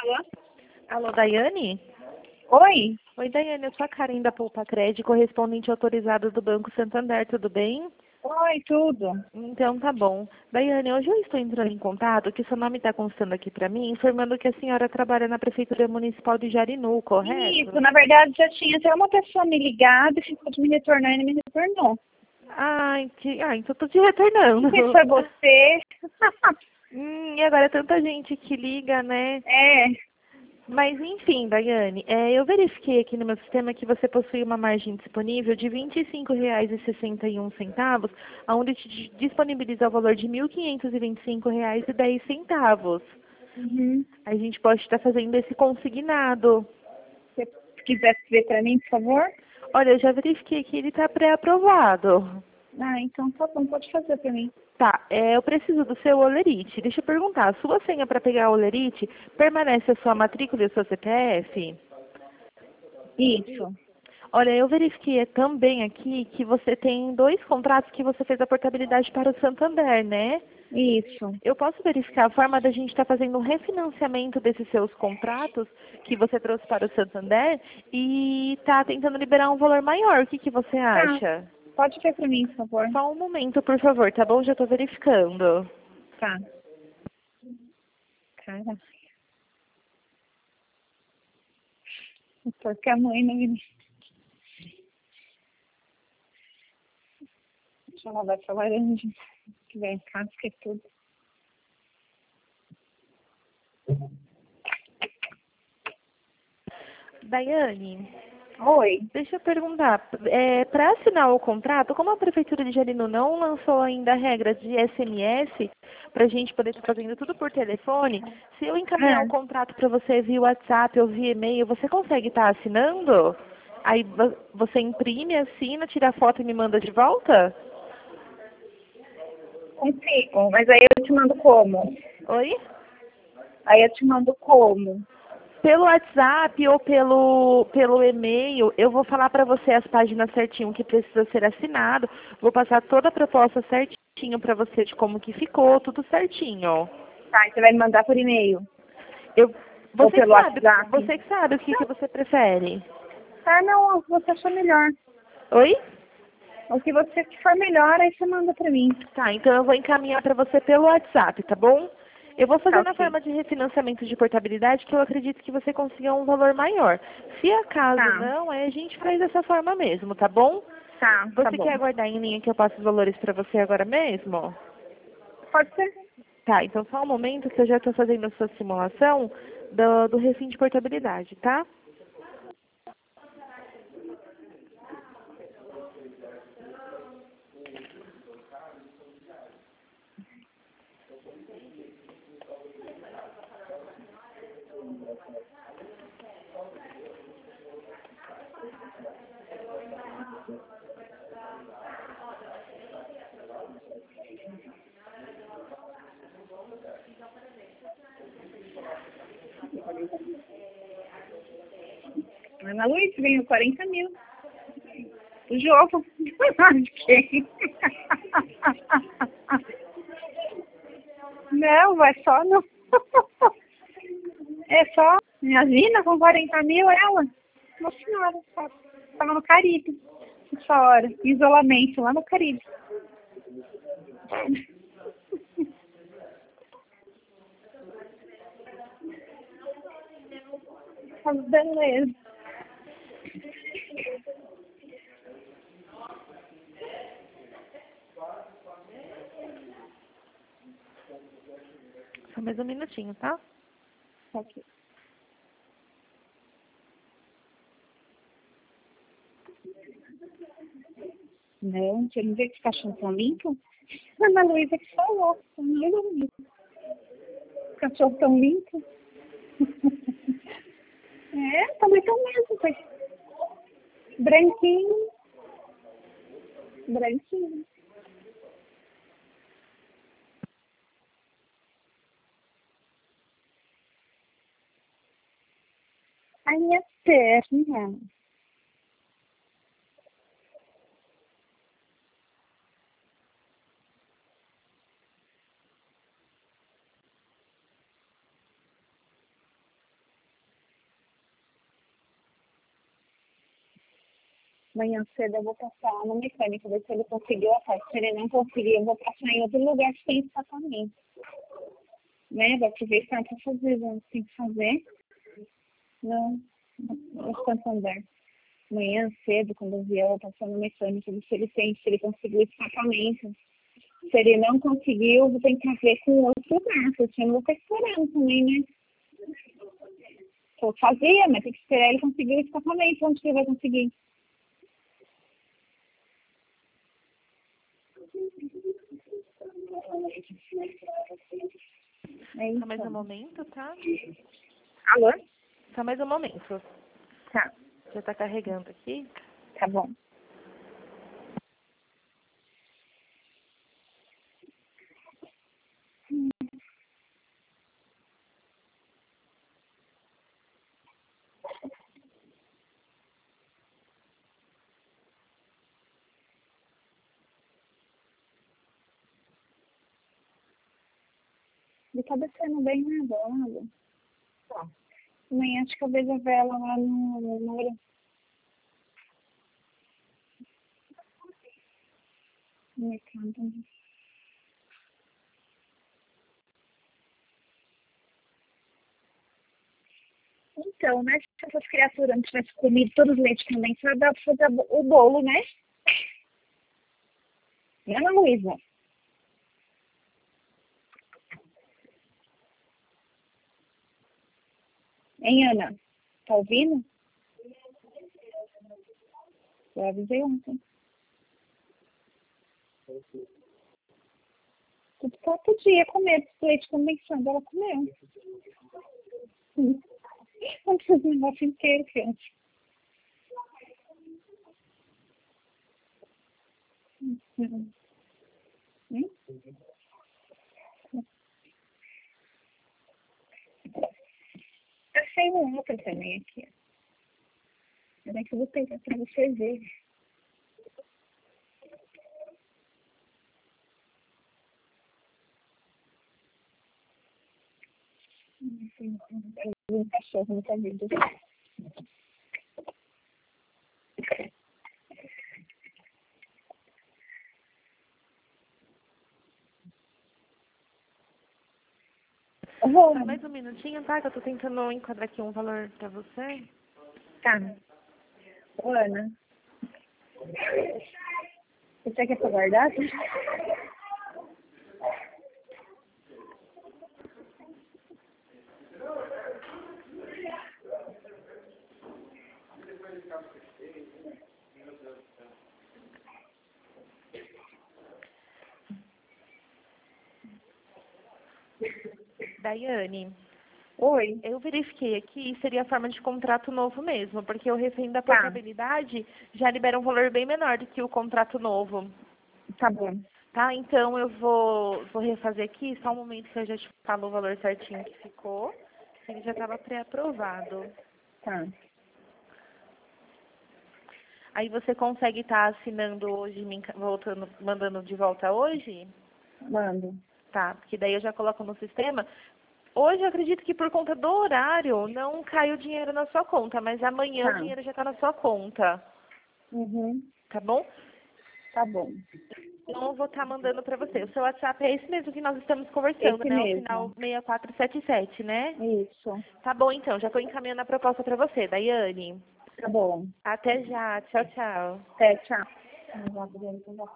Alô? Alô, Daiane? Oi? Oi, Daiane, eu sou a Karen da Poupa Cred, correspondente autorizada do Banco Santander, tudo bem? Oi, tudo. Então tá bom. Daiane, hoje eu estou entrando em contato, que seu nome está constando aqui para mim, informando que a senhora trabalha na Prefeitura Municipal de Jarinu, correto? Isso, na verdade já tinha até uma pessoa me ligada e ficou de me retornar e não me retornou. Então tô te retornando. Não sei se foi você. E agora é tanta gente que liga, né? É, Mas enfim, Daiane, eu verifiquei aqui no meu sistema que você possui uma margem disponível de R$ 25,61, onde te disponibiliza o valor de R$ 1.525,10. uhum. A gente pode estar fazendo esse consignado. Se você quiser ver para mim, por favor. Olha, eu já verifiquei que ele está pré-aprovado. Ah, então tá bom, pode fazer para mim. Tá, eu preciso do seu olerite. Deixa eu perguntar, a sua senha para pegar o olerite permanece a sua matrícula e o seu CPF? Isso. Olha, eu verifiquei também aqui que você tem 2 contratos que você fez a portabilidade para o Santander, né? Isso. Eu posso verificar a forma da gente estar fazendo um refinanciamento desses seus contratos que você trouxe para o Santander e tá tentando liberar um valor maior. O que você Tá. acha? Pode ver para mim, por favor. Só um momento, por favor, tá bom? Já estou verificando. Tá. Cara, porque a mãe não me... Deixa eu lavar essa laranja. Que vem em casa, que é tudo. Daiane, Oi. deixa eu perguntar, para assinar o contrato, como a Prefeitura de Jarinu não lançou ainda a regra de SMS, para a gente poder estar fazendo tudo por telefone, se eu encaminhar o Ah, contrato para você via WhatsApp ou via e-mail, você consegue estar assinando? Aí você imprime, assina, tira a foto e me manda de volta? consigo, mas aí eu te mando como? Oi? Aí eu te mando como? Pelo WhatsApp ou pelo e-mail, eu vou falar para você as páginas certinho que precisa ser assinado. Vou passar toda a proposta certinho para você de como que ficou, tudo certinho. Tá, e você vai me mandar por e-mail Eu, ou você que pelo sabe, WhatsApp? você que sabe o que você prefere. Ah, não, o que você achar melhor. Oi? O que você que for melhor, aí você manda pra mim. Tá, então eu vou encaminhar para você pelo WhatsApp, tá bom? Eu vou Tá fazer na ok. forma de refinanciamento de portabilidade que eu acredito que você consiga um valor maior. Se acaso Tá, não, aí a gente faz dessa forma mesmo, tá bom? tá Você bom. quer aguardar em linha que eu passe os valores para você agora mesmo? Pode ser? Tá, então só um momento que eu já estou fazendo a sua simulação do refim de portabilidade, tá? Ana Luiz ganhou 40 mil. O jogo. De quem? Não, vai só no... É só minha Zina com 40 mil, ela. Nossa senhora, tava no Caribe. Essa hora. Em isolamento, lá no Caribe. Mas beleza. Só mais um minutinho, tá? Ok. Não, você não vê que os cachorros estão limpos? A Ana Luísa que falou. Os cachorros estão limpos. É, também tão mesmo. Pois. Branquinho. Branquinho. A minha perna. Amanhã cedo eu vou passar lá no mecânico, ver se ele conseguiu a peça. Se ele não conseguir, eu vou passar em outro lugar que tem escapamento. Né? Vai te ver se tem que fazer, tem que fazer. Não, no Santander. Amanhã cedo, quando eu vier, eu vou passar no mecânico, ver se ele tem, se ele conseguiu o escapamento. Se ele não conseguiu, eu vou tentar ver com outro lugar, porque eu não vou ficar esperando também, né? Eu fazia, mas tem que esperar ele conseguir o escapamento. Onde que ele vai conseguir? É Só mais um isso. momento, tá? Alô? Só mais um momento. Tá, Já tá carregando aqui. tá bom. Ele tá descendo bem na bola. Amanhã acho que eu vejo a vela lá no mercado. Então, né? Se essas criaturas não tivessem comido todos os leites condensados, dá pra fazer o bolo, né? Né, Ana Luísa? Hein, Ana? Tá ouvindo? Eu avisei ontem. Tudo só podia comer leite condensado, ela comeu. Não precisa do negócio inteiro, gente. Hum. Achei um outro também aqui. Peraí que eu vou pegar pra você ver. Um cachorro no caminho. Só mais um minutinho, tá? Que eu tô tentando enquadrar aqui um valor pra você. Tá. Ô, Ana, você quer pra guardar? Daiane, Oi. eu verifiquei aqui e seria a forma de contrato novo mesmo, porque o refém da Tá, portabilidade já libera um valor bem menor do que o contrato novo. tá bom. Tá? Então eu vou refazer aqui, só um momento que eu já te falo o valor certinho que ficou. Ele já estava pré-aprovado. Tá. Aí você consegue estar assinando hoje, voltando, mandando de volta hoje? Mando. Tá, porque daí eu já coloco no sistema. Hoje eu acredito que por conta do horário não caiu dinheiro na sua conta, mas amanhã o Tá. dinheiro já está na sua conta, Uhum. tá bom? Tá bom. Então eu vou estar mandando para você. O seu WhatsApp é esse mesmo que nós estamos conversando, Esse né? O final mesmo. 6477, né? Isso. Tá bom então, já estou encaminhando a proposta para você, Daiane. Tá bom. Até já, tchau, tchau. Até, tchau.